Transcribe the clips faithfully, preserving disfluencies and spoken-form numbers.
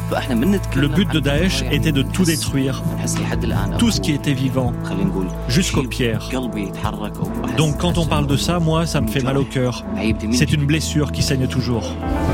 Le but de Daesh était de tout détruire, tout ce qui était vivant, jusqu'aux pierres. Donc quand on parle de ça, moi, ça me fait mal au cœur. C'est une blessure qui saigne toujours.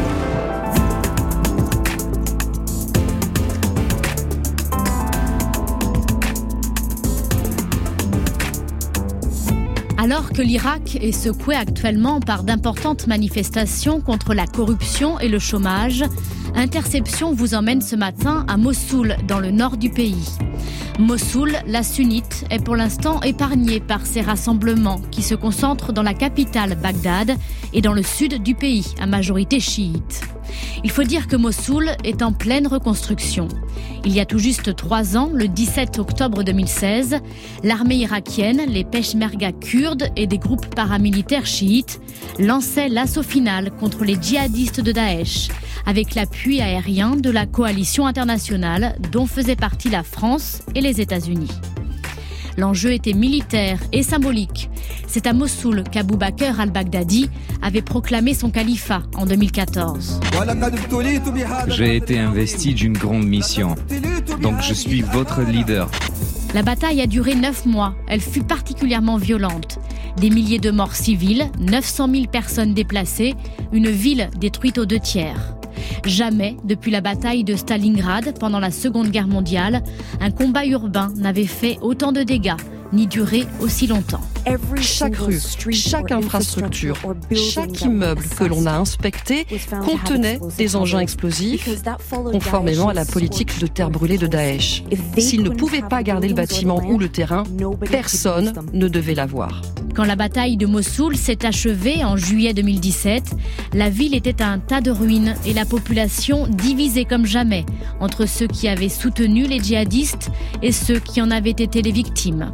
Alors que l'Irak est secoué actuellement par d'importantes manifestations contre la corruption et le chômage, Interception vous emmène ce matin à Mossoul, dans le nord du pays. Mossoul, la sunnite, est pour l'instant épargnée par ces rassemblements qui se concentrent dans la capitale Bagdad et dans le sud du pays, à majorité chiite. Il faut dire que Mossoul est en pleine reconstruction. Il y a tout juste trois ans, le dix-sept octobre deux mille seize, l'armée irakienne, les Peshmerga kurdes et des groupes paramilitaires chiites lançaient l'assaut final contre les djihadistes de Daesh, avec l'appui aérien de la coalition internationale dont faisaient partie la France et les États-Unis. L'enjeu était militaire et symbolique. C'est à Mossoul qu'Abou Bakr al-Baghdadi avait proclamé son califat en deux mille quatorze. J'ai été investi d'une grande mission, donc je suis votre leader. La bataille a duré neuf mois. Elle fut particulièrement violente. Des milliers de morts civiles, neuf cent mille personnes déplacées, une ville détruite aux deux tiers. Jamais, depuis la bataille de Stalingrad pendant la Seconde Guerre mondiale, un combat urbain n'avait fait autant de dégâts, ni duré aussi longtemps. Chaque rue, chaque infrastructure, chaque immeuble que l'on a inspecté contenait des engins explosifs, conformément à la politique de terre brûlée de Daesh. S'ils ne pouvaient pas garder le bâtiment ou le terrain, personne ne devait l'avoir. Quand la bataille de Mossoul s'est achevée en juillet deux mille dix-sept, la ville était un tas de ruines et la population divisée comme jamais entre ceux qui avaient soutenu les djihadistes et ceux qui en avaient été les victimes.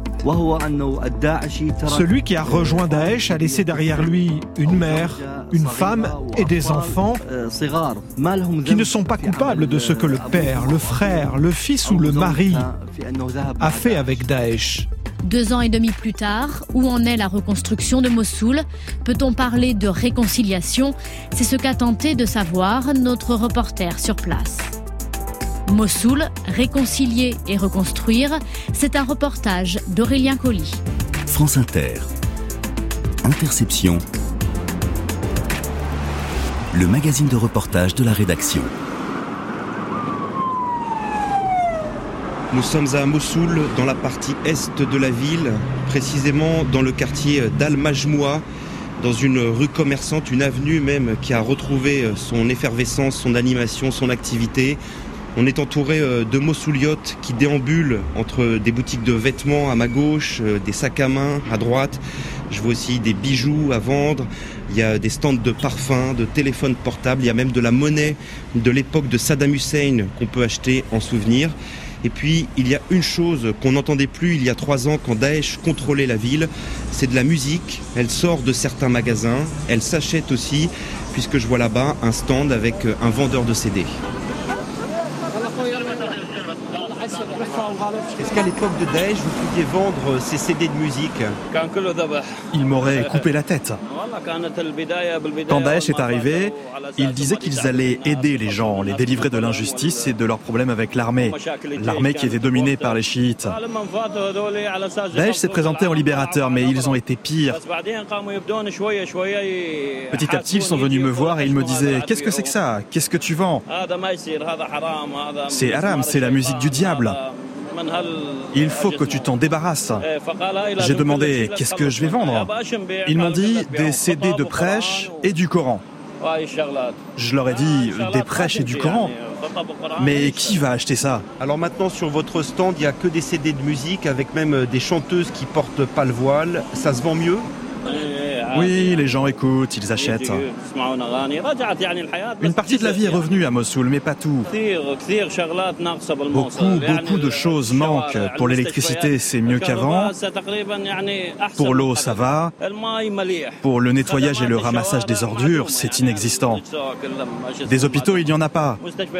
Celui qui a rejoint Daesh a laissé derrière lui une mère, une femme et des enfants qui ne sont pas coupables de ce que le père, le frère, le fils ou le mari a fait avec Daesh. Deux ans et demi plus tard, où en est la reconstruction de Mossoul ? Peut-on parler de réconciliation ? C'est ce qu'a tenté de savoir notre reporter sur place. Mossoul, réconcilier et reconstruire, c'est un reportage d'Aurélien Colli. France Inter. Interception. Le magazine de reportage de la rédaction. Nous sommes à Mossoul, dans la partie est de la ville, précisément dans le quartier d'Al-Majmoua, dans une rue commerçante, une avenue même qui a retrouvé son effervescence, son animation, son activité. On est entouré de Mossouliotes qui déambulent entre des boutiques de vêtements à ma gauche, des sacs à main à droite. Je vois aussi des bijoux à vendre. Il y a des stands de parfums, de téléphones portables. Il y a même de la monnaie de l'époque de Saddam Hussein qu'on peut acheter en souvenir. Et puis, il y a une chose qu'on n'entendait plus il y a trois ans quand Daesh contrôlait la ville, c'est de la musique. Elle sort de certains magasins, elle s'achète aussi, puisque je vois là-bas un stand avec un vendeur de C D. Est-ce qu'à l'époque de Daesh, vous pouviez vendre ces C D de musique ? Ils m'auraient coupé la tête. Quand Daesh est arrivé, ils disaient qu'ils allaient aider les gens, les délivrer de l'injustice et de leurs problèmes avec l'armée. L'armée qui était dominée par les chiites. Daesh s'est présenté en libérateur, mais ils ont été pires. Petit à petit, ils sont venus me voir et ils me disaient « Qu'est-ce que c'est que ça ? Qu'est-ce que tu vends ?» C'est haram, c'est la musique du diable. Il faut que tu t'en débarrasses. J'ai demandé « Qu'est-ce que je vais vendre ?» Ils m'ont dit « Des C D de prêche et du Coran. » Je leur ai dit « Des prêches et du Coran ? Mais qui va acheter ça ?» Alors maintenant, sur votre stand, il n'y a que des C D de musique, avec même des chanteuses qui portent pas le voile. Ça se vend mieux ? Oui, les gens écoutent, ils achètent. Une partie de la vie est revenue à Mossoul, mais pas tout. Beaucoup, beaucoup de choses manquent. Pour l'électricité, c'est mieux qu'avant. Pour l'eau, ça va. Pour le nettoyage et le ramassage des ordures, c'est inexistant. Des hôpitaux, il n'y en a pas.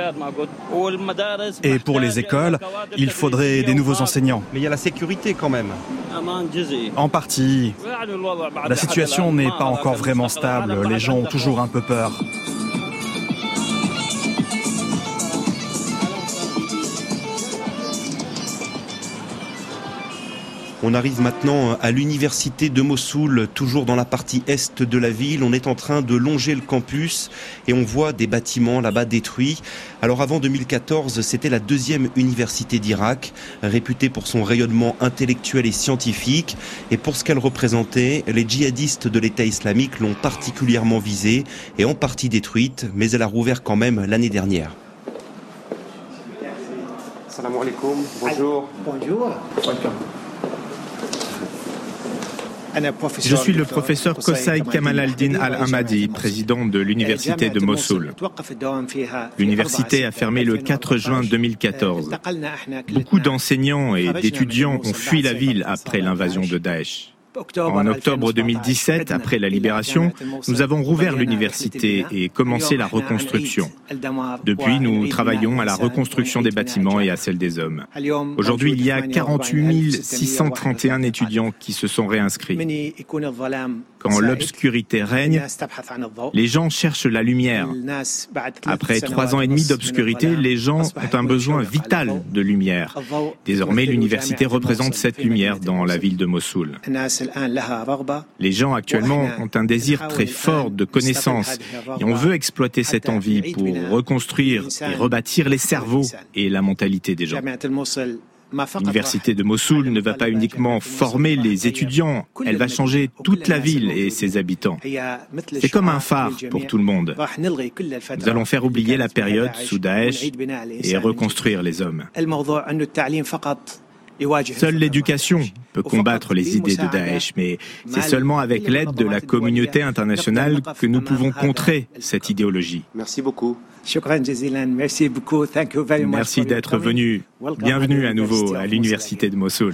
Et pour les écoles, il faudrait des nouveaux enseignants. Mais il y a la sécurité quand même. En partie. La situation n'est pas encore vraiment stable. Les gens ont toujours un peu peur. On arrive maintenant à l'université de Mossoul, toujours dans la partie est de la ville. On est en train de longer le campus et on voit des bâtiments là-bas détruits. Alors avant deux mille quatorze, c'était la deuxième université d'Irak, réputée pour son rayonnement intellectuel et scientifique. Et pour ce qu'elle représentait, les djihadistes de l'État islamique l'ont particulièrement visée et en partie détruite, mais elle a rouvert quand même l'année dernière. Salam alaikum, bonjour. Bonjour. Je suis le professeur Qosai Kamal al-Din al-Hamadi, président de l'université de Mossoul. L'université a fermé le quatre juin deux mille quatorze. Beaucoup d'enseignants et d'étudiants ont fui la ville après l'invasion de Daesh. En octobre deux mille dix-sept, après la libération, nous avons rouvert l'université et commencé la reconstruction. Depuis, nous travaillons à la reconstruction des bâtiments et à celle des hommes. Aujourd'hui, il y a quarante-huit mille six cent trente et un étudiants qui se sont réinscrits. Quand l'obscurité règne, les gens cherchent la lumière. Après trois ans et demi d'obscurité, les gens ont un besoin vital de lumière. Désormais, l'université représente cette lumière dans la ville de Mossoul. Les gens actuellement ont un désir très fort de connaissance et on veut exploiter cette envie pour reconstruire et rebâtir les cerveaux et la mentalité des gens. L'université de Mossoul ne va pas uniquement former les étudiants, elle va changer toute la ville et ses habitants. C'est comme un phare pour tout le monde. Nous allons faire oublier la période sous Daesh et reconstruire les hommes. Seule l'éducation peut combattre les idées de Daesh, mais c'est seulement avec l'aide de la communauté internationale que nous pouvons contrer cette idéologie. Merci beaucoup. Merci beaucoup. Merci d'être venu. Bienvenue à nouveau à l'université de Mossoul.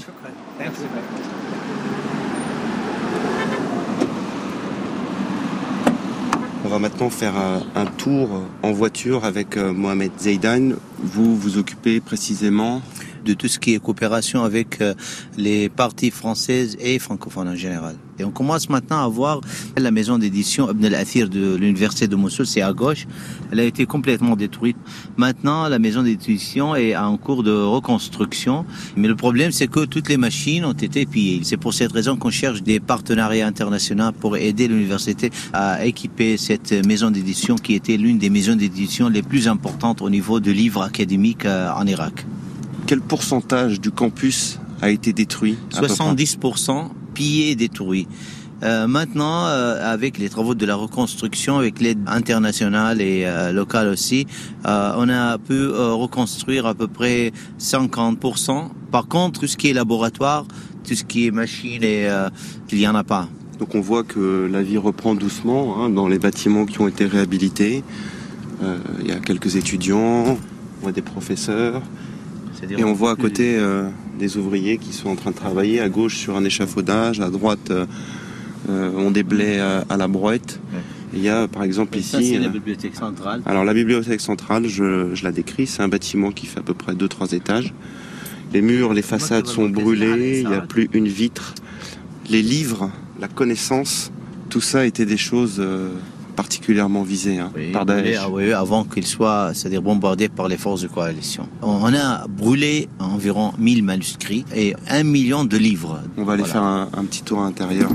On va maintenant faire un tour en voiture avec Mohamed Zeidan. Vous vous occupez précisément de tout ce qui est coopération avec les parties françaises et francophones en général. Et on commence maintenant à voir la maison d'édition Ibn al-Athir de l'université de Mossoul, c'est à gauche. Elle a été complètement détruite. Maintenant, la maison d'édition est en cours de reconstruction. Mais le problème, c'est que toutes les machines ont été pillées. C'est pour cette raison qu'on cherche des partenariats internationaux pour aider l'université à équiper cette maison d'édition qui était l'une des maisons d'édition les plus importantes au niveau de livres académiques en Irak. Quel pourcentage du campus a été détruit? soixante-dix pour cent pillé, détruit. Euh, maintenant, euh, avec les travaux de la reconstruction, avec l'aide internationale et euh, locale aussi, euh, on a pu euh, reconstruire à peu près cinquante pour cent. Par contre, tout ce qui est laboratoire, tout ce qui est machine, et, euh, il n'y en a pas. Donc on voit que la vie reprend doucement hein, dans les bâtiments qui ont été réhabilités. Euh, il y a quelques étudiants, on voit des professeurs. Et on voit à côté euh, des ouvriers qui sont en train de travailler, à gauche sur un échafaudage, à droite euh, euh, on des blés à, à la brouette. Ouais. Il y a par exemple et ici... Ça, c'est la bibliothèque centrale. Alors la bibliothèque centrale, je, je la décris, c'est un bâtiment qui fait à peu près deux trois étages. Les murs, les façades sont brûlés, il n'y a plus une vitre. Les livres, la connaissance, tout ça était des choses... Euh, particulièrement visé hein, oui, par Daesh. Oui, avant qu'il soit, c'est-à-dire bombardé par les forces de coalition. On a brûlé environ mille manuscrits et un million de livres. On va aller voilà. faire un, un petit tour à l'intérieur.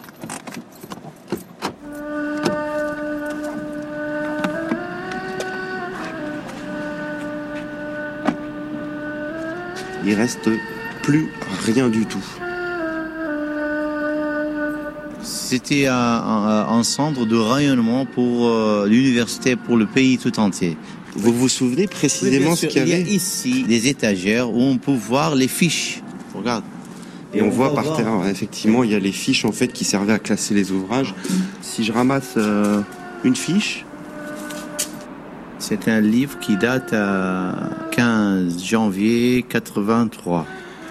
Il reste plus rien du tout. C'était un, un, un centre de rayonnement pour euh, l'université, pour le pays tout entier. Vous vous souvenez précisément oui, ce qu'il y avait? Il y a ici des étagères où on peut voir les fiches. Regarde. Et, Et on, on voit par voir. terre, effectivement, il y a les fiches en fait qui servaient à classer les ouvrages. Si je ramasse euh, une fiche... C'est un livre qui date à quinze janvier quatre-vingt-trois.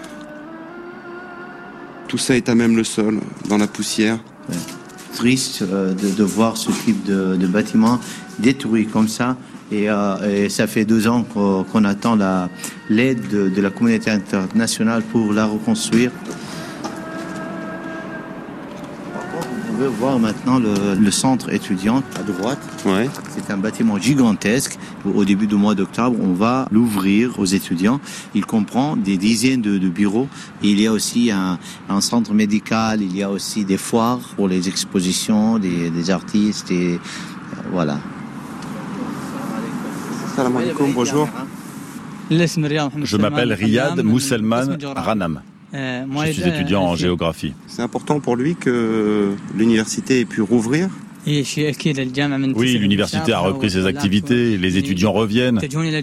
Tout ça est à même le sol, dans la poussière. Ouais. Triste euh, de, de voir ce type de, de bâtiment détruit comme ça. Et, euh, et ça fait deux ans qu'on, qu'on attend la, l'aide de, de la communauté internationale pour la reconstruire. Par contre, vous pouvez voir maintenant le, le centre étudiant à droite. Ouais. C'est un bâtiment gigantesque. Au début du mois d'octobre, on va l'ouvrir aux étudiants. Il comprend des dizaines de, de bureaux. Et il y a aussi un, un centre médical, il y a aussi des foires pour les expositions des, des artistes. Et, euh, voilà. Salam alaikum, bonjour. Je m'appelle Riyad Mousselman Ranam. Je suis étudiant en géographie. C'est important pour lui que l'université ait pu rouvrir. Oui, l'université a repris ses activités, les étudiants reviennent.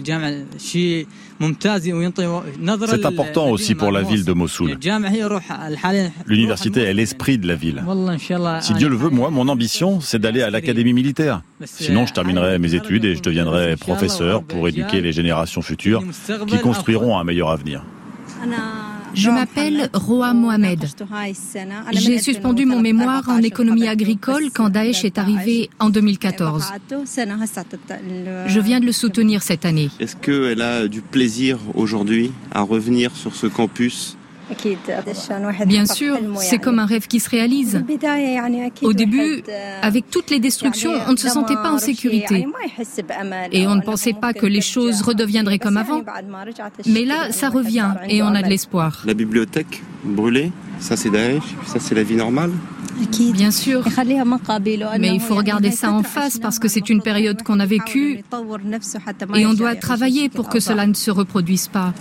C'est important aussi pour la ville de Mossoul. L'université est l'esprit de la ville. Si Dieu le veut, moi, mon ambition, c'est d'aller à l'académie militaire. Sinon, je terminerai mes études et je deviendrai professeur pour éduquer les générations futures qui construiront un meilleur avenir. Je m'appelle Roa Mohamed. J'ai suspendu mon mémoire en économie agricole quand Daesh est arrivé en deux mille quatorze. Je viens de le soutenir cette année. Est-ce qu'elle a du plaisir aujourd'hui à revenir sur ce campus ? Bien sûr, c'est comme un rêve qui se réalise. Au début, avec toutes les destructions, on ne se sentait pas en sécurité. Et on ne pensait pas que les choses redeviendraient comme avant. Mais là, ça revient et on a de l'espoir. La bibliothèque brûlée, ça c'est Daesh, ça c'est la vie normale ? Bien sûr, mais il faut regarder ça en face parce que c'est une période qu'on a vécue et on doit travailler pour que cela ne se reproduise pas.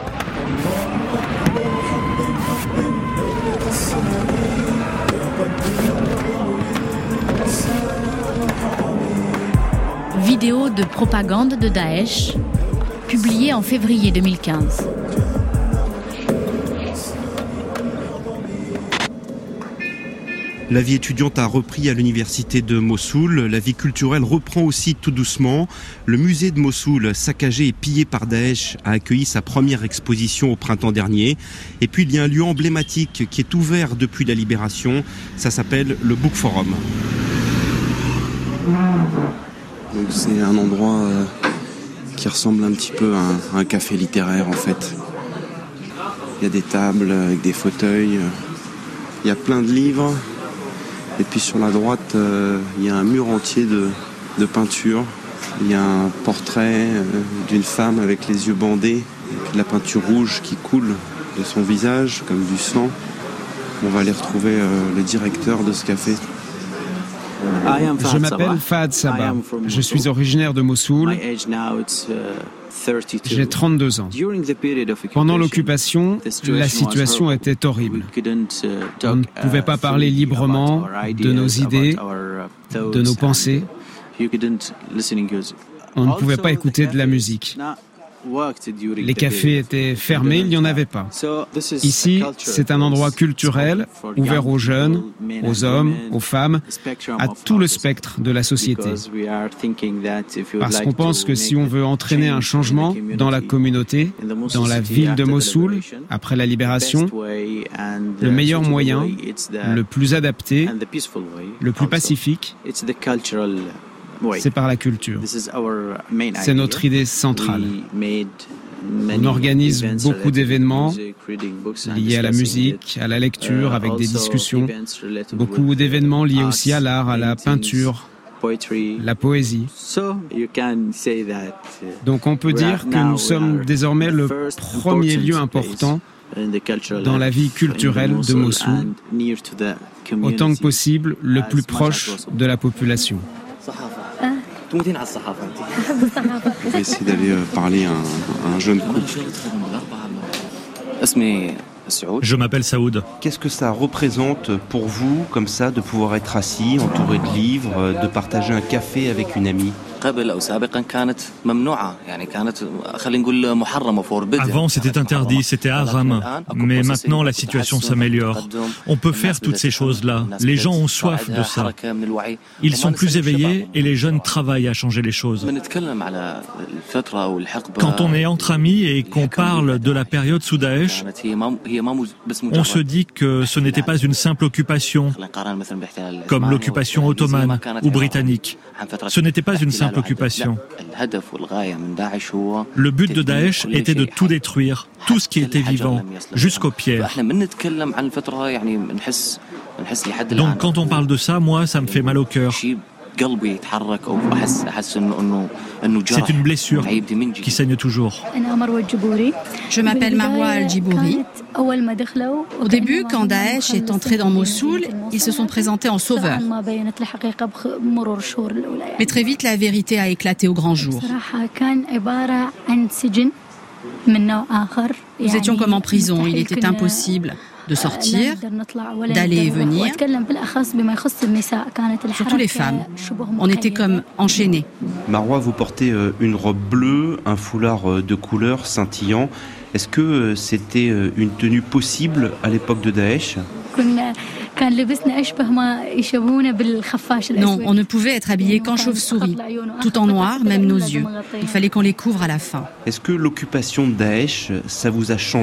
Vidéo de propagande de Daesh, publiée en février deux mille quinze. La vie étudiante a repris à l'université de Mossoul. La vie culturelle reprend aussi tout doucement. Le musée de Mossoul, saccagé et pillé par Daesh, a accueilli sa première exposition au printemps dernier. Et puis il y a un lieu emblématique qui est ouvert depuis la libération. Ça s'appelle le Book Forum. Donc c'est un endroit euh, qui ressemble un petit peu à un, à un café littéraire en fait. Il y a des tables avec des fauteuils, euh, il y a plein de livres. Et puis sur la droite, euh, il y a un mur entier de, de peinture. Il y a un portrait euh, d'une femme avec les yeux bandés, et puis de la peinture rouge qui coule de son visage, comme du sang. On va aller retrouver euh, le directeur de ce café. Je m'appelle Fahad Sabah. Je suis originaire de Mossoul. J'ai trente-deux ans. Pendant l'occupation, la situation était horrible. On ne pouvait pas parler librement de nos idées, de nos pensées. On ne pouvait pas écouter de la musique. Les cafés étaient fermés, il n'y en avait pas. Ici, c'est un endroit culturel, ouvert aux jeunes, aux hommes, aux femmes, à tout le spectre de la société. Parce qu'on pense que si on veut entraîner un changement dans la communauté, dans la ville de Mossoul, après la libération, le meilleur moyen, le plus adapté, le plus pacifique, c'est par la culture. C'est notre idée centrale. On organise beaucoup d'événements liés à la musique, à la lecture, avec des discussions. Beaucoup d'événements liés aussi à l'art, à la peinture, la poésie. Donc on peut dire que nous sommes désormais le premier lieu important dans la vie culturelle de Mossoul, autant que possible le plus proche de la population. On va essayer d'aller parler à un, à un jeune couple. Je m'appelle Saoud. Qu'est-ce que ça représente pour vous, comme ça, de pouvoir être assis, entouré de livres, de partager un café avec une amie ? Avant, c'était interdit, c'était haram. Mais maintenant, la situation s'améliore. On peut faire toutes ces choses-là. Les gens ont soif de ça. Ils sont plus éveillés et les jeunes travaillent à changer les choses. Quand on est entre amis et qu'on parle de la période sous Daesh, on se dit que ce n'était pas une simple occupation, comme l'occupation ottomane ou britannique. Ce n'était pas une simple occupation. Le but de Daesh était de tout détruire, tout ce qui était vivant, jusqu'aux pierres. Donc quand on parle de ça, moi, ça me fait mal au cœur. C'est une blessure qui saigne toujours. Je m'appelle Marwa Al-Djibouri. Au début, quand Daesh est entré dans Mossoul, ils se sont présentés en sauveurs. Mais très vite, la vérité a éclaté au grand jour. Nous étions comme en prison, il était impossible de sortir, d'aller et venir, surtout les femmes. On était comme enchaînés. Marwa, vous portez une robe bleue, un foulard de couleur scintillant. Est-ce que c'était une tenue possible à l'époque de Daesh ? Non, on ne pouvait être habillé qu'en chauve-souris, tout en noir, même nos yeux. Il fallait qu'on les couvre à la fin. Est-ce que l'occupation de Daesh, ça vous a changé ?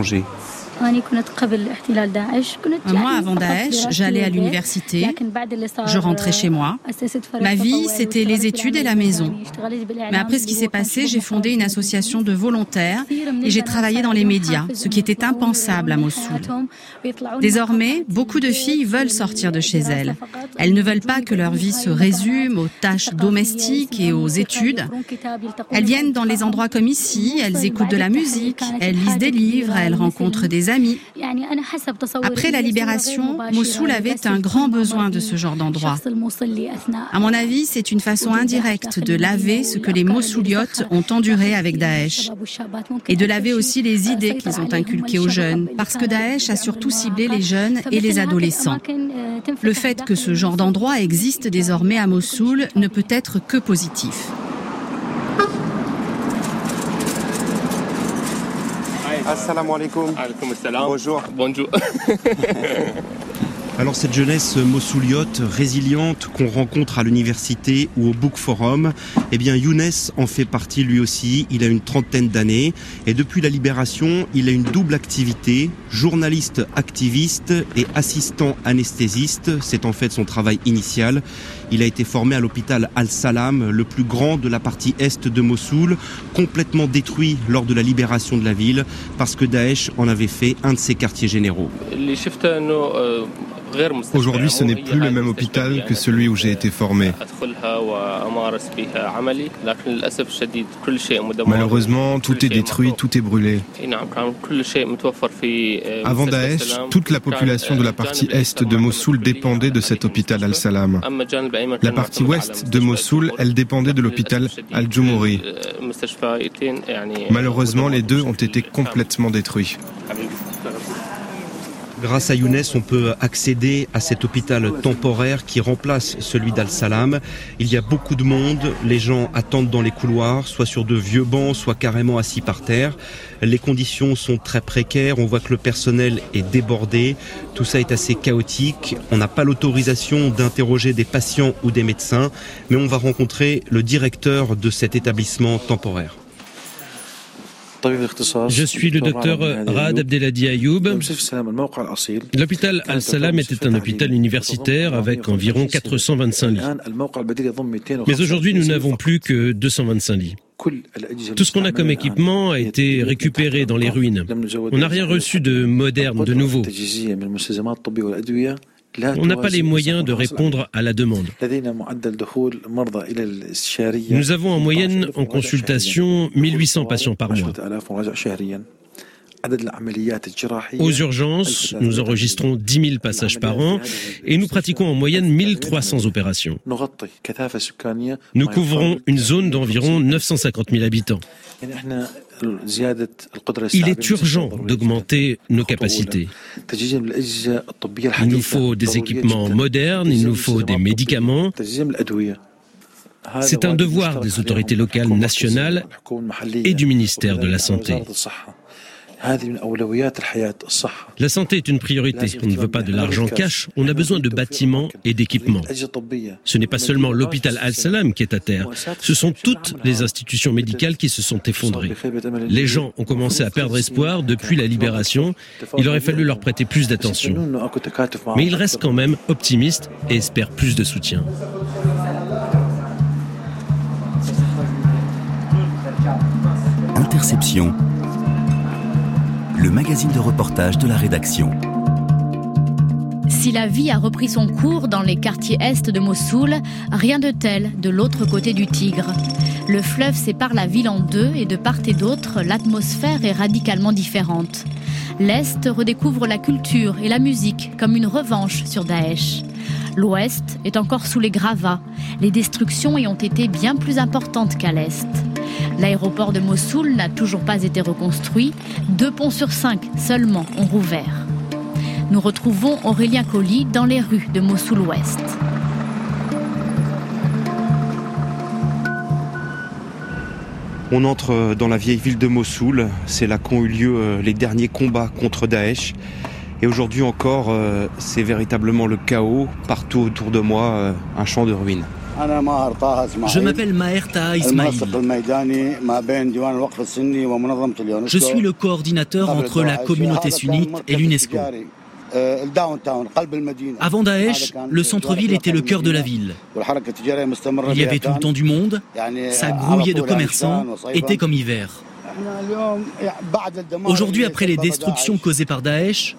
Moi, avant Daesh, j'allais à l'université, je rentrais chez moi. Ma vie, c'était les études et la maison. Mais après ce qui s'est passé, j'ai fondé une association de volontaires et j'ai travaillé dans les médias, ce qui était impensable à Mossoul. Désormais, beaucoup de filles veulent sortir de chez elles. Elles ne veulent pas que leur vie se résume aux tâches domestiques et aux études. Elles viennent dans les endroits comme ici, elles écoutent de la musique, elles lisent des livres, elles rencontrent des amis. Après la libération, Mossoul avait un grand besoin de ce genre d'endroit. À mon avis, c'est une façon indirecte de laver ce que les Mossouliotes ont enduré avec Daesh et de laver aussi les idées qu'ils ont inculquées aux jeunes, parce que Daesh a surtout ciblé les jeunes et les adolescents. Le fait que ce genre d'endroit existe désormais à Mossoul ne peut être que positif. Assalamu alaikum. Bonjour. Bonjour. Alors cette jeunesse mossouliote, résiliente, qu'on rencontre à l'université ou au Book Forum, eh bien Younes en fait partie lui aussi. Il a une trentaine d'années et depuis la libération, il a une double activité, journaliste activiste et assistant anesthésiste. C'est en fait son travail initial. Il a été formé à l'hôpital Al-Salam, le plus grand de la partie est de Mossoul, complètement détruit lors de la libération de la ville parce que Daesh en avait fait un de ses quartiers généraux. Aujourd'hui, ce n'est plus le même hôpital que celui où j'ai été formé. Malheureusement, tout est détruit, tout est brûlé. Avant Daesh, toute la population de la partie est de Mossoul dépendait de cet hôpital Al-Salam. La partie ouest de Mossoul, elle dépendait de l'hôpital Al-Djoumouri. Malheureusement, les deux ont été complètement détruits. Grâce à Younes, on peut accéder à cet hôpital temporaire qui remplace celui d'Al-Salam. Il y a beaucoup de monde, les gens attendent dans les couloirs, soit sur de vieux bancs, soit carrément assis par terre. Les conditions sont très précaires, on voit que le personnel est débordé, tout ça est assez chaotique. On n'a pas l'autorisation d'interroger des patients ou des médecins, mais on va rencontrer le directeur de cet établissement temporaire. Je suis le docteur Raad Abdelhadi Ayoub. L'hôpital Al-Salam était un hôpital universitaire avec environ quatre cent vingt-cinq lits. Mais aujourd'hui, nous n'avons plus que deux cent vingt-cinq lits. Tout ce qu'on a comme équipement a été récupéré dans les ruines. On n'a rien reçu de moderne, de nouveau. On n'a pas les moyens de répondre à la demande. Nous avons en moyenne en consultation mille huit cents patients par mois. Aux urgences, nous enregistrons dix mille passages par an et nous pratiquons en moyenne mille trois cents opérations. Nous couvrons une zone d'environ neuf cent cinquante mille habitants. Il est urgent d'augmenter nos capacités. Il nous faut des équipements modernes, il nous faut des médicaments. C'est un devoir des autorités locales, nationales et du ministère de la Santé. La santé est une priorité. On ne veut pas de l'argent cash, on a besoin de bâtiments et d'équipements. Ce n'est pas seulement l'hôpital Al-Salam qui est à terre, ce sont toutes les institutions médicales qui se sont effondrées. Les gens ont commencé à perdre espoir depuis la libération, il aurait fallu leur prêter plus d'attention. Mais ils restent quand même optimistes et espèrent plus de soutien. Interception. Le magazine de reportage de la rédaction. Si la vie a repris son cours dans les quartiers est de Mossoul, rien de tel de l'autre côté du Tigre. Le fleuve sépare la ville en deux et de part et d'autre, l'atmosphère est radicalement différente. L'Est redécouvre la culture et la musique comme une revanche sur Daesh. L'Ouest est encore sous les gravats. Les destructions y ont été bien plus importantes qu'à l'Est. L'aéroport de Mossoul n'a toujours pas été reconstruit. Deux ponts sur cinq seulement ont rouvert. Nous retrouvons Aurélien Colli dans les rues de Mossoul-Ouest. On entre dans la vieille ville de Mossoul. C'est là qu'ont eu lieu les derniers combats contre Daesh. Et aujourd'hui encore, euh, c'est véritablement le chaos. Partout autour de moi, euh, un champ de ruines. Je m'appelle Maher Taha Ismail. Je suis le coordinateur entre la communauté sunnite et l'UNESCO. Avant Daesh, le centre-ville était le cœur de la ville. Il y avait tout le temps du monde, ça grouillait de commerçants, été comme hiver. Aujourd'hui, après les destructions causées par Daesh,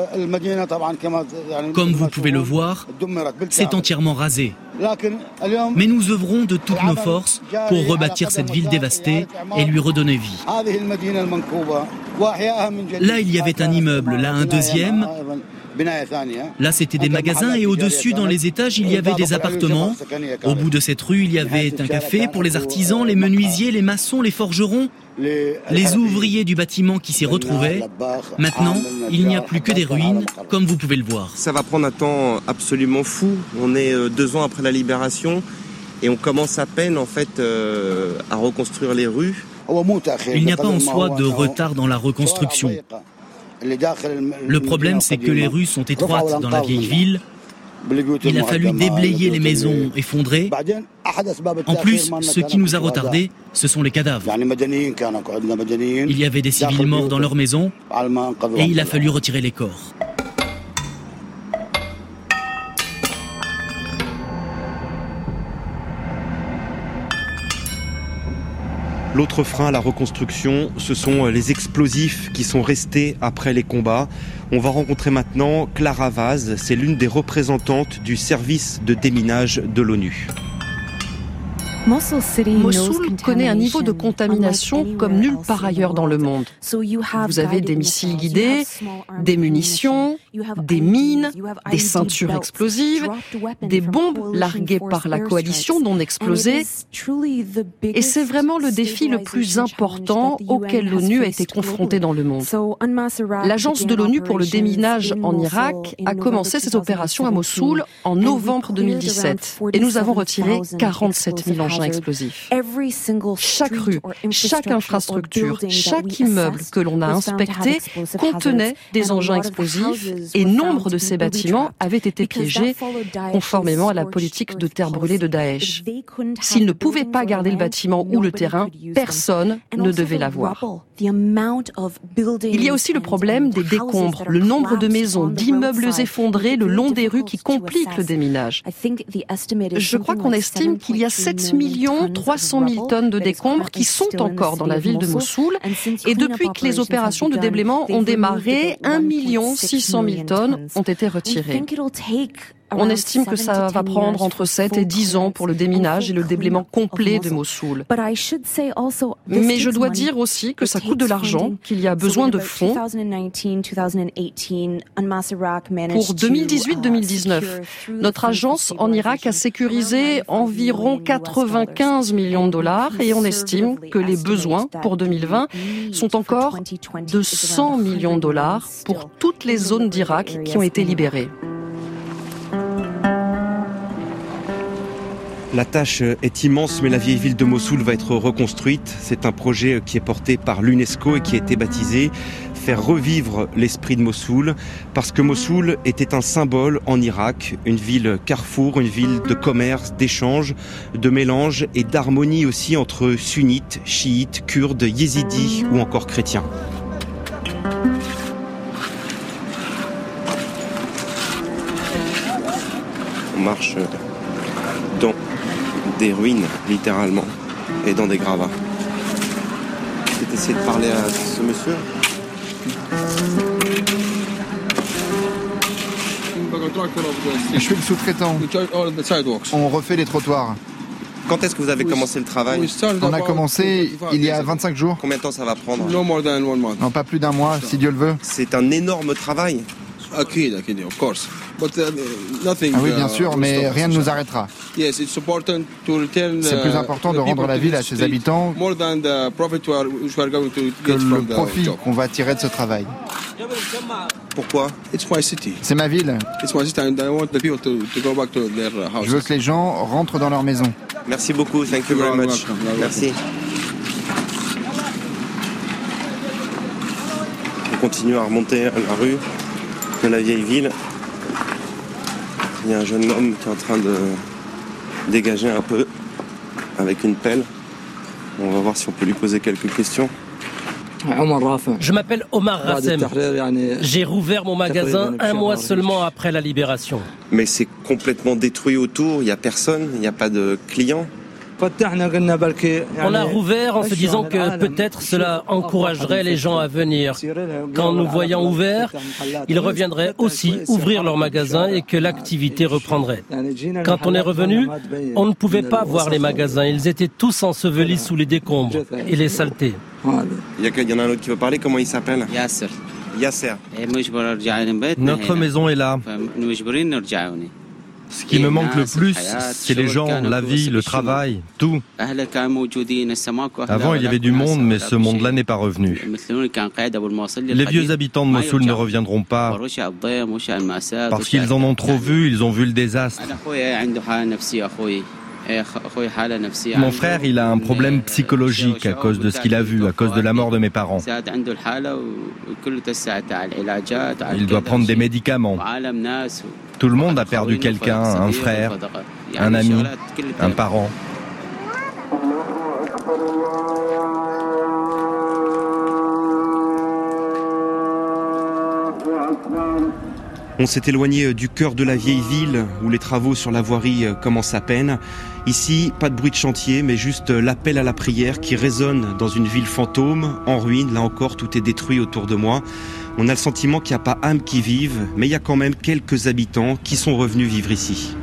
comme vous pouvez le voir, c'est entièrement rasé. Mais nous œuvrons de toutes nos forces pour rebâtir cette ville dévastée et lui redonner vie. Là, il y avait un immeuble, là un deuxième. Là, c'était des magasins et au-dessus, dans les étages, il y avait des appartements. Au bout de cette rue, il y avait un café pour les artisans, les menuisiers, les maçons, les forgerons, les ouvriers du bâtiment qui s'y retrouvaient. Maintenant, il n'y a plus que des ruines, comme vous pouvez le voir. Ça va prendre un temps absolument fou. On est deux ans après la libération et on commence à peine, en fait, euh, à reconstruire les rues. Il n'y a pas en soi de retard dans la reconstruction. Le problème, c'est que les rues sont étroites dans la vieille ville. Il a fallu déblayer les maisons effondrées. En plus, ce qui nous a retardés, ce sont les cadavres. Il y avait des civils morts dans leurs maisons et il a fallu retirer les corps. L'autre frein à la reconstruction, ce sont les explosifs qui sont restés après les combats. On va rencontrer maintenant Clara Vaz, c'est l'une des représentantes du service de déminage de l'ONU. Mossoul connaît un niveau de contamination comme nulle part ailleurs dans le monde. Vous avez des missiles guidés, des munitions, des mines, des ceintures explosives, des bombes larguées par la coalition non explosées. Et c'est vraiment le défi le plus important auquel l'ONU a été confrontée dans le monde. L'agence de l'ONU pour le déminage en Irak a commencé ses opérations à Mossoul en novembre deux mille dix-sept et nous avons retiré quarante-sept mille engins explosifs. Chaque rue, chaque infrastructure, chaque immeuble que l'on a inspecté contenait des engins explosifs et nombre de ces bâtiments avaient été piégés conformément à la politique de terre brûlée de Daesh. S'ils ne pouvaient pas garder le bâtiment ou le terrain, personne ne devait l'avoir. Il y a aussi le problème des décombres, le nombre de maisons, d'immeubles effondrés le long des rues qui compliquent le déminage. Je crois qu'on estime qu'il y a sept millions trois cent mille tonnes de décombres qui sont encore dans la ville de Mossoul et depuis que les opérations de déblaiement ont démarré, un million six cent mille tonnes ont été retirées. On estime que ça va prendre entre sept et dix ans pour le déminage et le déblaiement complet de Mossoul. Mais je dois dire aussi que ça coûte de l'argent, qu'il y a besoin de fonds. Pour deux mille dix-huit deux mille dix-neuf, notre agence en Irak a sécurisé environ quatre-vingt-quinze millions de dollars et on estime que les besoins pour deux mille vingt sont encore de cent millions de dollars pour toutes les zones d'Irak qui ont été libérées. La tâche est immense, mais la vieille ville de Mossoul va être reconstruite. C'est un projet qui est porté par l'UNESCO et qui a été baptisé « Faire revivre l'esprit de Mossoul », parce que Mossoul était un symbole en Irak, une ville carrefour, une ville de commerce, d'échange, de mélange et d'harmonie aussi entre sunnites, chiites, kurdes, yézidis ou encore chrétiens. On marche dans des ruines, littéralement, et dans des gravats. Je vais essayer de parler à ce monsieur. Je suis le sous-traitant. On refait les trottoirs. Quand est-ce que vous avez commencé le travail? On a commencé il y a vingt-cinq jours. Combien de temps ça va prendre? Non, pas plus d'un mois, si Dieu le veut. C'est un énorme travail. Ah oui, bien sûr, mais rien ne nous arrêtera. C'est plus important de rendre la ville à ses habitants que le profit qu'on va tirer de ce travail. Pourquoi? C'est ma ville. Je veux que les gens rentrent dans leur maison. Merci beaucoup, thank you very much. Merci. On continue à remonter la rue de la vieille ville. Il y a un jeune homme qui est en train de dégager un peu avec une pelle. On va voir si on peut lui poser quelques questions. Je m'appelle Omar Rassem. J'ai rouvert mon magasin un mois seulement après la libération. Mais c'est complètement détruit autour, il n'y a personne, il n'y a pas de clients. On a rouvert en se disant que peut-être cela encouragerait les gens à venir. Quand nous voyons ouvert, ils reviendraient aussi ouvrir leur magasin et que l'activité reprendrait. Quand on est revenu, on ne pouvait pas voir les magasins. Ils étaient tous ensevelis sous les décombres et les saletés. Il y en a un autre qui veut parler, comment il s'appelle? Yasser. Yasser. Notre maison est là. Ce qui me manque le plus, c'est les gens, la vie, le travail, tout. Avant, il y avait du monde, mais ce monde-là n'est pas revenu. Les vieux habitants de Mossoul ne reviendront pas parce qu'ils en ont trop vu, ils ont vu le désastre. Mon frère, il a un problème psychologique à cause de ce qu'il a vu, à cause de la mort de mes parents. Il doit prendre des médicaments. Tout le monde a perdu quelqu'un, un frère, un ami, un parent. On s'est éloigné du cœur de la vieille ville où les travaux sur la voirie commencent à peine. Ici, pas de bruit de chantier, mais juste l'appel à la prière qui résonne dans une ville fantôme, en ruine. Là encore, tout est détruit autour de moi. On a le sentiment qu'il n'y a pas âme qui vive, mais il y a quand même quelques habitants qui sont revenus vivre ici.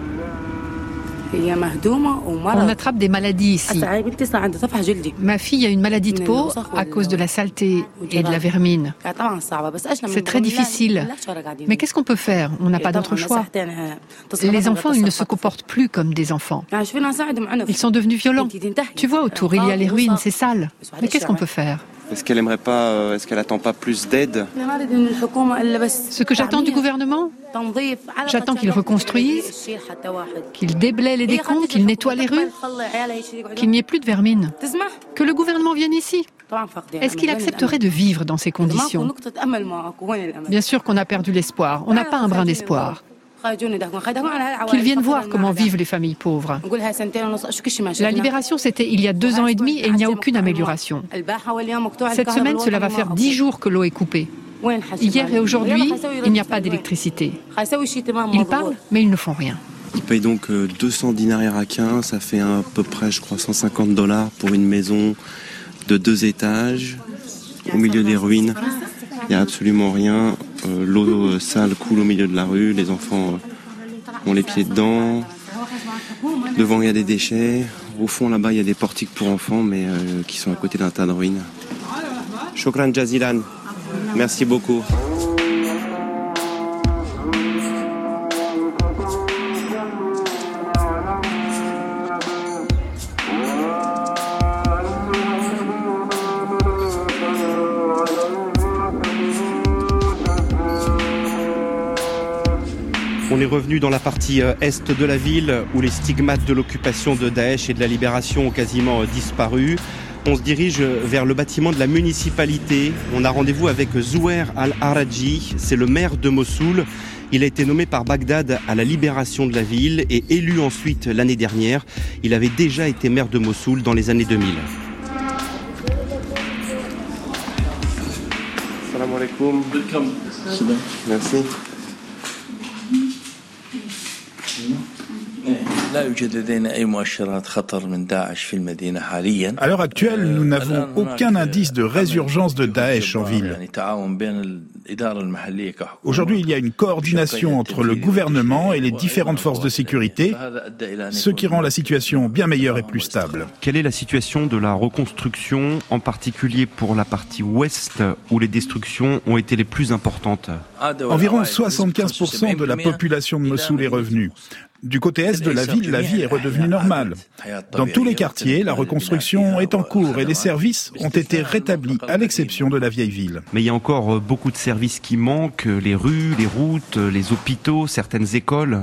On attrape des maladies ici. Ma fille a une maladie de peau à cause de la saleté et de la vermine. C'est très difficile. Mais qu'est-ce qu'on peut faire? On n'a pas d'autre choix. Les enfants, ils ne se comportent plus comme des enfants. Ils sont devenus violents. Tu vois, autour, il y a les ruines, c'est sale. Mais qu'est-ce qu'on peut faire? Est-ce qu'elle aimerait pas, euh, est-ce qu'elle attend pas plus d'aide? Ce que j'attends du gouvernement, j'attends qu'il reconstruise, qu'il déblaye les décombres, qu'il nettoie les rues, qu'il n'y ait plus de vermine. Que le gouvernement vienne ici. Est-ce qu'il accepterait de vivre dans ces conditions? Bien sûr qu'on a perdu l'espoir. On n'a pas un brin d'espoir. Qu'ils viennent voir comment vivent les familles pauvres. La libération, c'était il y a deux ans et demi et il n'y a aucune amélioration. Cette semaine, cela va faire dix jours que l'eau est coupée. Hier et aujourd'hui, il n'y a pas d'électricité. Ils parlent, mais ils ne font rien. Ils payent donc deux cents dinars irakiens, ça fait à peu près, je crois, cent cinquante dollars pour une maison de deux étages, au milieu des ruines. Il n'y a absolument rien. Euh, l'eau euh, sale coule au milieu de la rue. Les enfants euh, ont les pieds dedans. Devant, il y a des déchets. Au fond, là-bas, il y a des portiques pour enfants, mais euh, qui sont à côté d'un tas de ruines. Shukran Jazilan. Merci beaucoup. On est revenu dans la partie est de la ville où les stigmates de l'occupation de Daesh et de la libération ont quasiment disparu. On se dirige vers le bâtiment de la municipalité. On a rendez-vous avec Zouer Al-Araji, c'est le maire de Mossoul. Il a été nommé par Bagdad à la libération de la ville et élu ensuite l'année dernière. Il avait déjà été maire de Mossoul dans les années deux mille. Salam alaikum. Merci. À l'heure actuelle, nous n'avons aucun indice de résurgence de Daesh en ville. Aujourd'hui, il y a une coordination entre le gouvernement et les différentes forces de sécurité, ce qui rend la situation bien meilleure et plus stable. Quelle est la situation de la reconstruction, en particulier pour la partie ouest, où les destructions ont été les plus importantes? Environ soixante-quinze pour cent de la population de Mossoul est revenue. Du côté est de la ville, la vie est redevenue normale. Dans tous les quartiers, la reconstruction est en cours et les services ont été rétablis, à l'exception de la vieille ville. Mais il y a encore beaucoup de services qui manquent, les rues, les routes, les hôpitaux, certaines écoles.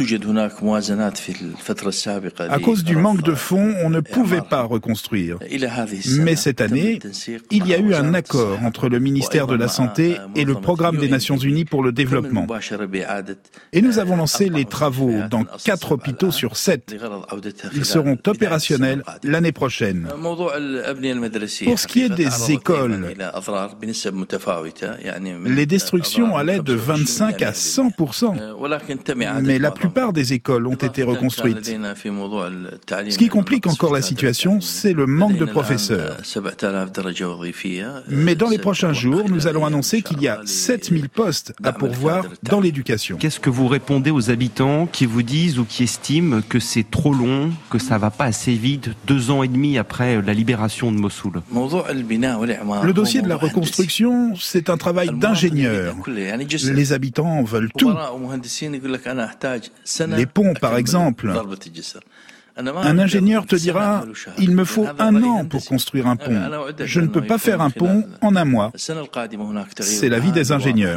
À cause du manque de fonds, on ne pouvait pas reconstruire. Mais cette année, il y a eu un accord entre le ministère de la Santé et le Programme des Nations Unies pour le développement. Et nous avons lancé les travaux dans quatre hôpitaux sur sept. Ils seront opérationnels l'année prochaine. Pour ce qui est des écoles, les destructions allaient de vingt-cinq à cent pour cent. Mais la plupart des écoles ont été reconstruites. Ce qui complique encore la situation, c'est le manque de professeurs. Mais dans les prochains jours, nous allons annoncer qu'il y a sept mille postes à pourvoir dans l'éducation. Qu'est-ce que vous répondez aux habitants qui vous disent ou qui estiment que c'est trop long, que ça va pas assez vite, deux ans et demi après la libération de Mossoul? Le dossier de la reconstruction, c'est un travail d'ingénieur. Les habitants veulent tout. Les ponts, par exemple. Un ingénieur te dira « Il me faut un an pour construire un pont. Je ne peux pas faire un pont en un mois. » C'est la vie des ingénieurs.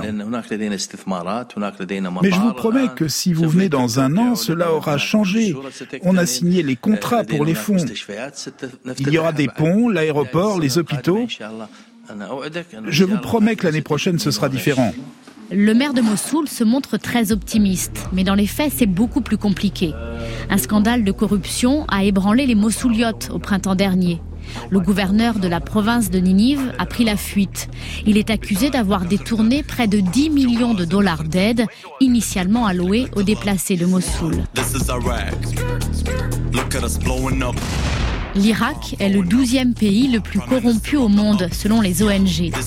Mais je vous promets que si vous venez dans un an, cela aura changé. On a signé les contrats pour les fonds. Il y aura des ponts, l'aéroport, les hôpitaux. Je vous promets que l'année prochaine, ce sera différent. Le maire de Mossoul se montre très optimiste, mais dans les faits, c'est beaucoup plus compliqué. Un scandale de corruption a ébranlé les Mossouliotes au printemps dernier. Le gouverneur de la province de Ninive a pris la fuite. Il est accusé d'avoir détourné près de dix millions de dollars d'aide, initialement alloués aux déplacés de Mossoul. L'Irak est le douzième pays le plus corrompu au monde, selon les O N G.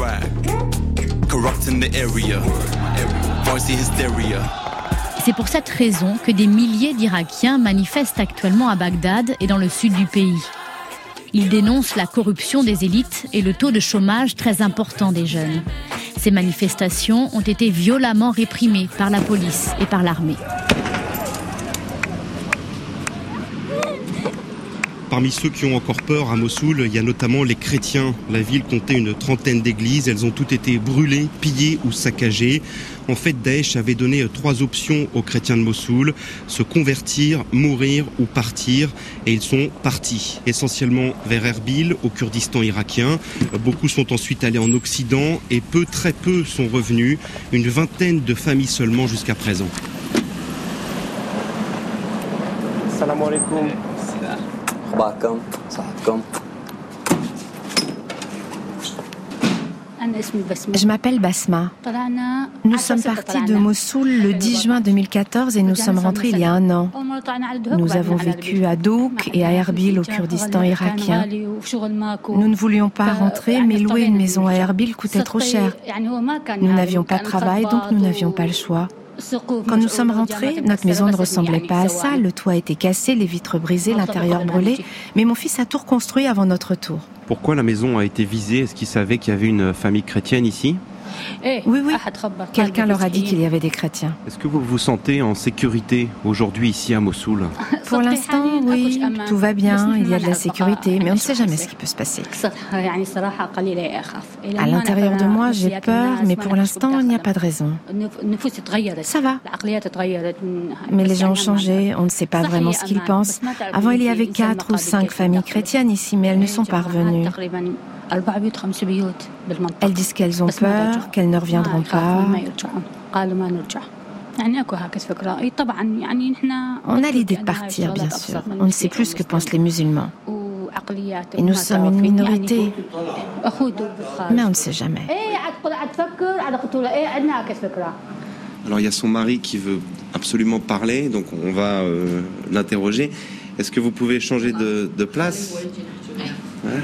C'est pour cette raison que des milliers d'Irakiens manifestent actuellement à Bagdad et dans le sud du pays. Ils dénoncent la corruption des élites et le taux de chômage très important des jeunes. Ces manifestations ont été violemment réprimées par la police et par l'armée. Parmi ceux qui ont encore peur à Mossoul, il y a notamment les chrétiens. La ville comptait une trentaine d'églises, elles ont toutes été brûlées, pillées ou saccagées. En fait, Daesh avait donné trois options aux chrétiens de Mossoul, se convertir, mourir ou partir. Et ils sont partis, essentiellement vers Erbil, au Kurdistan irakien. Beaucoup sont ensuite allés en Occident et peu, très peu sont revenus. Une vingtaine de familles seulement jusqu'à présent. Salam alaikum. Je m'appelle Basma. Nous sommes partis de Mossoul le dix juin deux mille quatorze et nous sommes rentrés il y a un an. Nous avons vécu à Douk et à Erbil au Kurdistan irakien. Nous ne voulions pas rentrer, mais louer une maison à Erbil coûtait trop cher. Nous n'avions pas de travail, donc nous n'avions pas le choix. Quand nous sommes rentrés, notre maison ne ressemblait pas à ça. Le toit était cassé, les vitres brisées, l'intérieur brûlé. Mais mon fils a tout reconstruit avant notre tour. Pourquoi la maison a été visée? Est-ce qu'il savait qu'il y avait une famille chrétienne ici? Oui, oui. Quelqu'un leur a dit qu'il y avait des chrétiens. Est-ce que vous vous sentez en sécurité aujourd'hui ici à Mossoul? Pour l'instant, oui. Tout va bien, il y a de la sécurité, mais on ne sait jamais ce qui peut se passer. À l'intérieur de moi, j'ai peur, mais pour l'instant, il n'y a pas de raison. Ça va. Mais les gens ont changé, on ne sait pas vraiment ce qu'ils pensent. Avant, il y avait quatre ou cinq familles chrétiennes ici, mais elles ne sont pas revenues. Elles disent qu'elles ont peur, qu'elles ne reviendront pas. On a l'idée de partir, bien sûr. On ne sait plus ce que pensent les musulmans. Et nous sommes une minorité. Mais on ne sait jamais. Alors il y a son mari qui veut absolument parler, donc on va euh, l'interroger. Est-ce que vous pouvez changer de, de place? Ouais.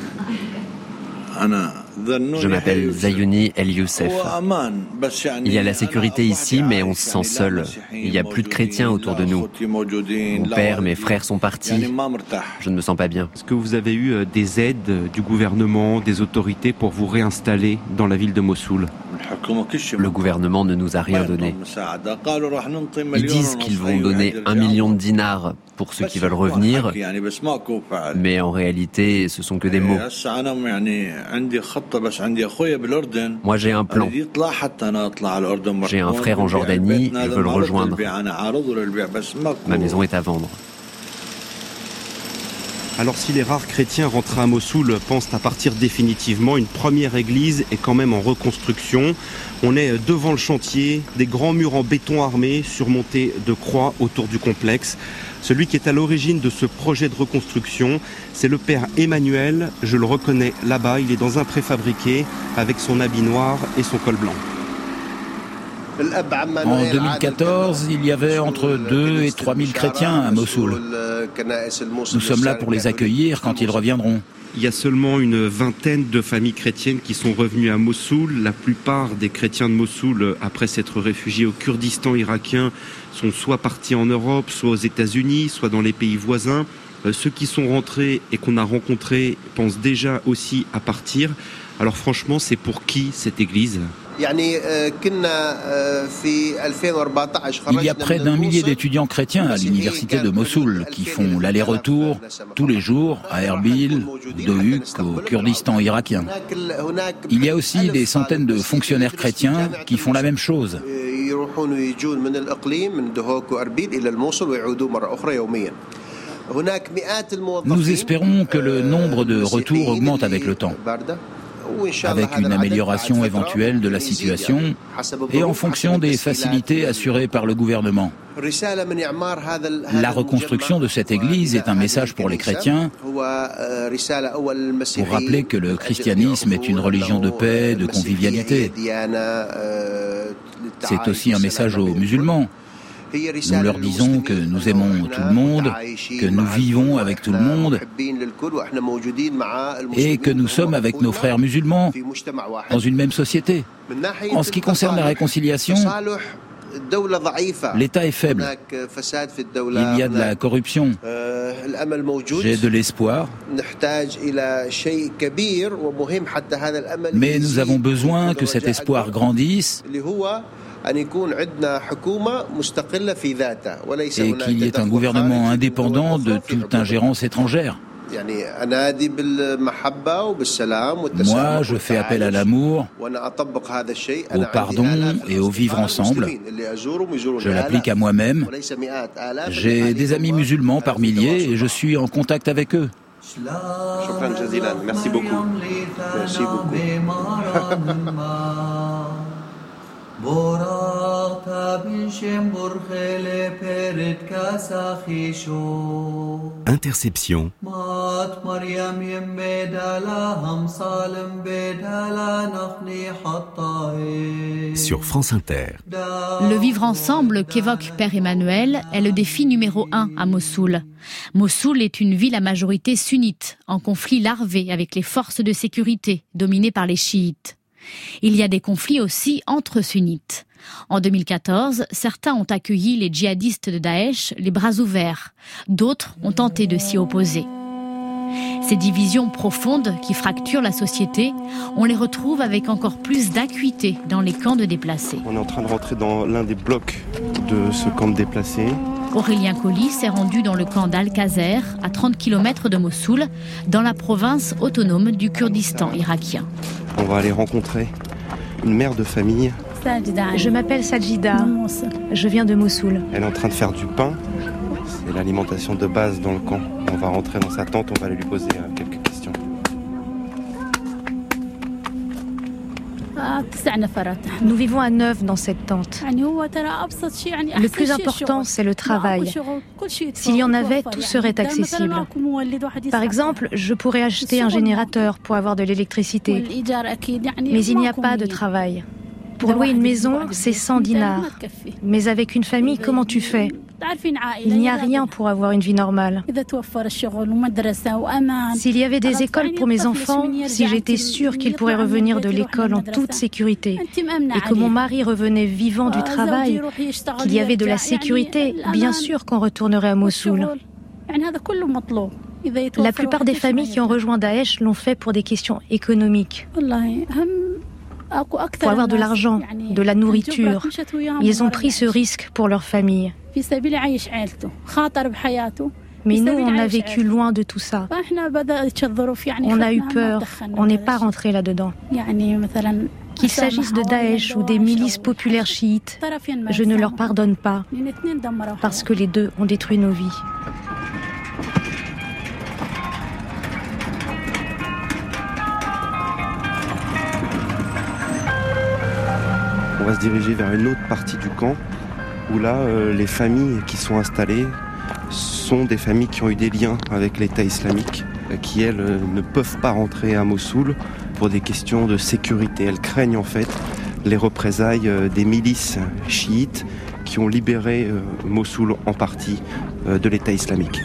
Je m'appelle Zayouni El Youssef. Il y a la sécurité ici, mais on se sent seul. Il n'y a plus de chrétiens autour de nous. Mon père, mes frères sont partis. Je ne me sens pas bien. Est-ce que vous avez eu des aides du gouvernement, des autorités pour vous réinstaller dans la ville de Mossoul? Le gouvernement ne nous a rien donné. Ils disent qu'ils vont donner un million de dinars pour ceux qui veulent revenir, mais en réalité, ce sont que des mots. Moi, j'ai un plan. J'ai un frère en Jordanie, je veux le rejoindre. Ma maison est à vendre. Alors si les rares chrétiens rentrés à Mossoul pensent à partir définitivement, une première église est quand même en reconstruction. On est devant le chantier, des grands murs en béton armé surmontés de croix autour du complexe. Celui qui est à l'origine de ce projet de reconstruction, c'est le père Emmanuel. Je le reconnais là-bas, il est dans un préfabriqué avec son habit noir et son col blanc. En deux mille quatorze, il y avait entre deux et trois mille chrétiens à Mossoul. Nous sommes là pour les accueillir quand ils reviendront. Il y a seulement une vingtaine de familles chrétiennes qui sont revenues à Mossoul. La plupart des chrétiens de Mossoul, après s'être réfugiés au Kurdistan irakien, sont soit partis en Europe, soit aux États-Unis, soit dans les pays voisins. Ceux qui sont rentrés et qu'on a rencontrés pensent déjà aussi à partir. Alors franchement, c'est pour qui cette église ? Il y a près d'un millier d'étudiants chrétiens à l'université de Mossoul qui font l'aller-retour tous les jours à Erbil, Dohuk, au Kurdistan irakien. Il y a aussi des centaines de fonctionnaires chrétiens qui font la même chose. Nous espérons que le nombre de retours augmente avec le temps, avec une amélioration éventuelle de la situation et en fonction des facilités assurées par le gouvernement. La reconstruction de cette église est un message pour les chrétiens, pour rappeler que le christianisme est une religion de paix, de convivialité. C'est aussi un message aux musulmans. Nous leur disons que nous aimons tout le monde, que nous vivons avec tout le monde et que nous sommes avec nos frères musulmans dans une même société. En ce qui concerne la réconciliation, l'État est faible. Il y a de la corruption. J'ai de l'espoir. Mais nous avons besoin que cet espoir grandisse et qu'il y ait un gouvernement indépendant de toute ingérence étrangère. Moi, je fais appel à l'amour, au pardon et au vivre ensemble. Je l'applique à moi-même. J'ai des amis musulmans par milliers et je suis en contact avec eux. Merci beaucoup. Merci beaucoup. Interception. Sur France Inter. Le vivre ensemble qu'évoque Père Emmanuel est le défi numéro un à Mossoul. Mossoul est une ville à majorité sunnite, en conflit larvé avec les forces de sécurité dominées par les chiites. Il y a des conflits aussi entre sunnites. En deux mille quatorze, certains ont accueilli les djihadistes de Daesh les bras ouverts. D'autres ont tenté de s'y opposer. Ces divisions profondes qui fracturent la société, on les retrouve avec encore plus d'acuité dans les camps de déplacés. On est en train de rentrer dans l'un des blocs de ce camp de déplacés. Aurélien Colli s'est rendu dans le camp d'Al-Qazer, à trente kilomètres de Mossoul, dans la province autonome du Kurdistan irakien. On va aller rencontrer une mère de famille. Je m'appelle Sajida, je viens de Mossoul. Elle est en train de faire du pain, c'est l'alimentation de base dans le camp. On va rentrer dans sa tente, on va aller lui poser quelques questions. Nous vivons à neuf dans cette tente. Le plus important, c'est le travail. S'il y en avait, tout serait accessible. Par exemple, je pourrais acheter un générateur pour avoir de l'électricité. Mais il n'y a pas de travail. Pour louer une maison, c'est cent dinars. Mais avec une famille, comment tu fais? Il n'y a rien pour avoir une vie normale. S'il y avait des écoles pour mes enfants, si j'étais sûre qu'ils pourraient revenir de l'école en toute sécurité et que mon mari revenait vivant du travail, qu'il y avait de la sécurité, bien sûr qu'on retournerait à Mossoul. La plupart des familles qui ont rejoint Daesh l'ont fait pour des questions économiques. Pour avoir de l'argent, de la nourriture. Ils ont pris ce risque pour leur famille. Mais nous, on a vécu loin de tout ça. On a eu peur, on n'est pas rentré là-dedans. Qu'il s'agisse de Daesh ou des milices populaires chiites, je ne leur pardonne pas, parce que les deux ont détruit nos vies. On va se diriger vers une autre partie du camp où là, euh, les familles qui sont installées sont des familles qui ont eu des liens avec l'État islamique, euh, qui elles euh, ne peuvent pas rentrer à Mossoul pour des questions de sécurité. Elles craignent en fait les représailles euh, des milices chiites qui ont libéré euh, Mossoul en partie euh, de l'État islamique.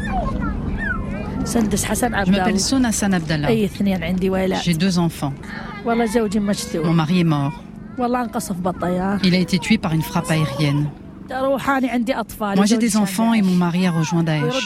Je m'appelle Son Hassan Abdallah. J'ai deux enfants. Mon mari est mort. Il a été tué par une frappe aérienne. Moi j'ai des enfants et mon mari a rejoint Daesh.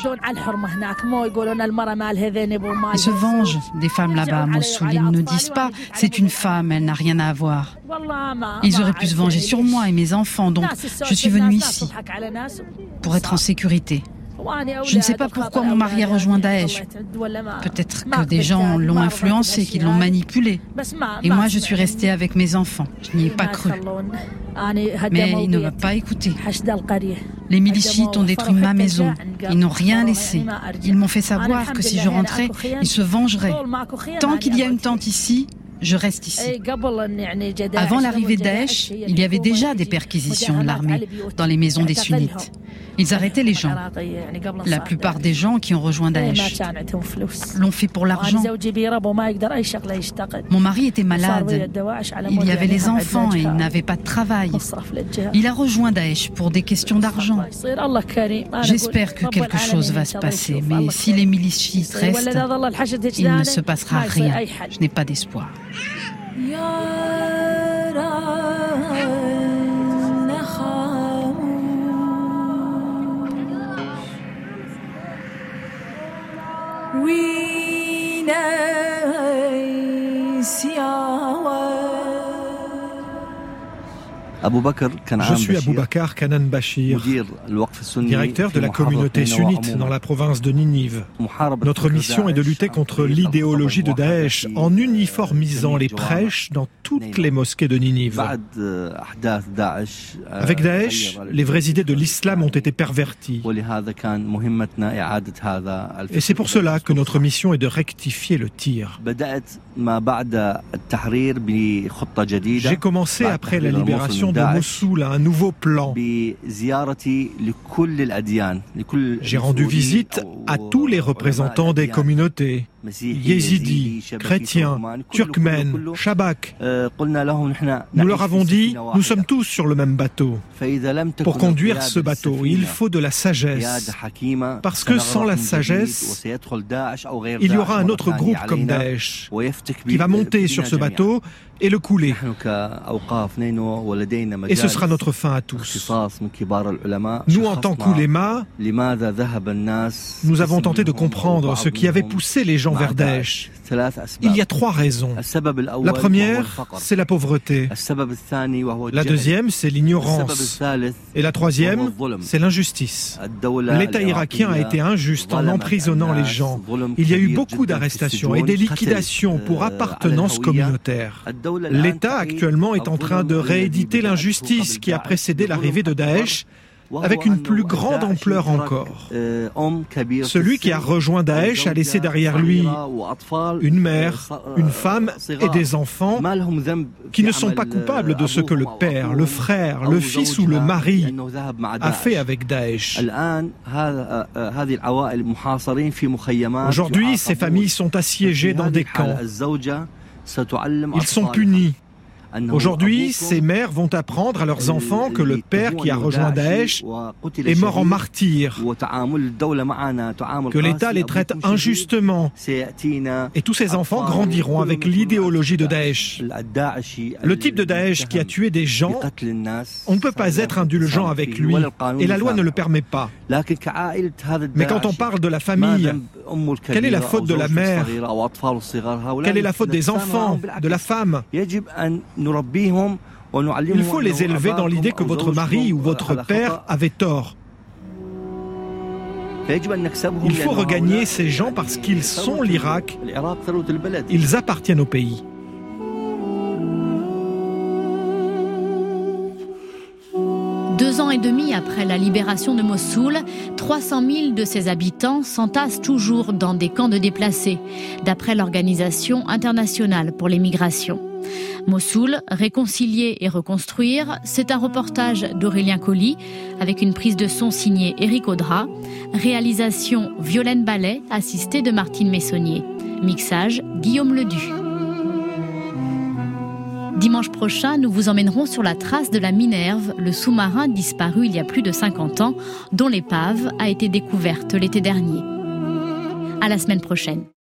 Ils se vengent des femmes là-bas à Mossoul. Ils ne disent pas c'est une femme, elle n'a rien à avoir. Ils auraient pu se venger sur moi et mes enfants, donc je suis venue ici pour être en sécurité. Je ne sais pas pourquoi mon mari a rejoint Daesh. Peut-être que des gens l'ont influencé, qu'ils l'ont manipulé. Et moi, je suis restée avec mes enfants. Je n'y ai pas cru. Mais il ne m'a pas écouté. Les milices chiites ont détruit ma maison. Ils n'ont rien laissé. Ils m'ont fait savoir que si je rentrais, ils se vengeraient. Tant qu'il y a une tente ici, je reste ici. Avant l'arrivée de Daesh, il y avait déjà des perquisitions de l'armée dans les maisons des sunnites. Ils arrêtaient les gens. La plupart des gens qui ont rejoint Daesh l'ont fait pour l'argent. Mon mari était malade. Il y avait les enfants et il n'avait pas de travail. Il a rejoint Daesh pour des questions d'argent. J'espère que quelque chose va se passer, mais si les milices chiites restent, il ne se passera rien. Je n'ai pas d'espoir. Je suis Aboubacar Kanan Bachir, directeur de la communauté sunnite dans la province de Ninive. Notre mission est de lutter contre l'idéologie de Daesh en uniformisant les prêches dans toutes les mosquées de Ninive. Avec Daesh, les vraies idées de l'islam ont été perverties. Et c'est pour cela que notre mission est de rectifier le tir. J'ai commencé après la libération de Mossoul à un nouveau plan. J'ai rendu visite à tous les représentants des communautés, yézidis, chrétiens, turkmènes, shabak. Nous leur avons dit, nous sommes tous sur le même bateau. Pour conduire ce bateau, il faut de la sagesse. Parce que sans la sagesse, il y aura un autre groupe comme Daesh qui va monter sur ce bateau et le couler. Et ce sera notre fin à tous. Nous, en tant qu'ouléma, nous avons tenté de comprendre ce qui avait poussé les gens vers Daesh. Il y a trois raisons. La première, c'est la pauvreté. La deuxième, c'est l'ignorance. Et la troisième, c'est l'injustice. L'État irakien a été injuste en emprisonnant les gens. Il y a eu beaucoup d'arrestations et des liquidations pour appartenance communautaire. L'État actuellement est en train de rééditer l'injustice qui a précédé l'arrivée de Daesh, avec une plus grande ampleur encore. Celui qui a rejoint Daesh a laissé derrière lui une mère, une femme et des enfants qui ne sont pas coupables de ce que le père, le frère, le fils ou le mari a fait avec Daesh. Aujourd'hui, ces familles sont assiégées dans des camps. Ils sont punis. Aujourd'hui, ces mères vont apprendre à leurs enfants que le père qui a rejoint Daesh est mort en martyr, que l'État les traite injustement. Et tous ces enfants grandiront avec l'idéologie de Daesh. Le type de Daesh qui a tué des gens, on ne peut pas être indulgent avec lui, et la loi ne le permet pas. Mais quand on parle de la famille, quelle est la faute de la mère? Quelle est la faute des enfants, de la femme? Il faut les élever dans l'idée que votre mari ou votre père avait tort. Il faut regagner ces gens parce qu'ils sont l'Irak. Ils appartiennent au pays. Deux ans et demi après la libération de Mossoul, trois cent mille de ses habitants s'entassent toujours dans des camps de déplacés, d'après l'Organisation internationale pour les migrations. Mossoul, réconcilier et reconstruire, c'est un reportage d'Aurélien Colli avec une prise de son signée Éric Audra, réalisation Violaine Ballet, assistée de Martine Messonnier, mixage Guillaume Ledu. Dimanche prochain, nous vous emmènerons sur la trace de la Minerve, le sous-marin disparu il y a plus de cinquante ans, dont l'épave a été découverte l'été dernier. À la semaine prochaine.